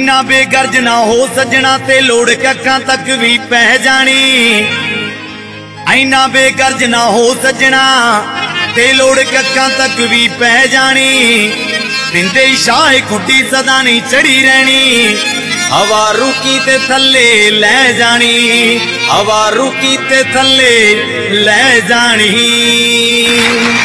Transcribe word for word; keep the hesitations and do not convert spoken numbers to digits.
ऐना बेगर्ज ना हो सजना ते लोड़ कक्कां तक भी पै जानी। ऐना बेगर्ज ना हो सजना ते लोड़ कक्कां तक भी पै जानी। दिंदे शाह खुटी सदा नहीं चढ़ी रहनी, हवा रुकी ते थले लै जानी, हवा रुकी ते थले लै जानी।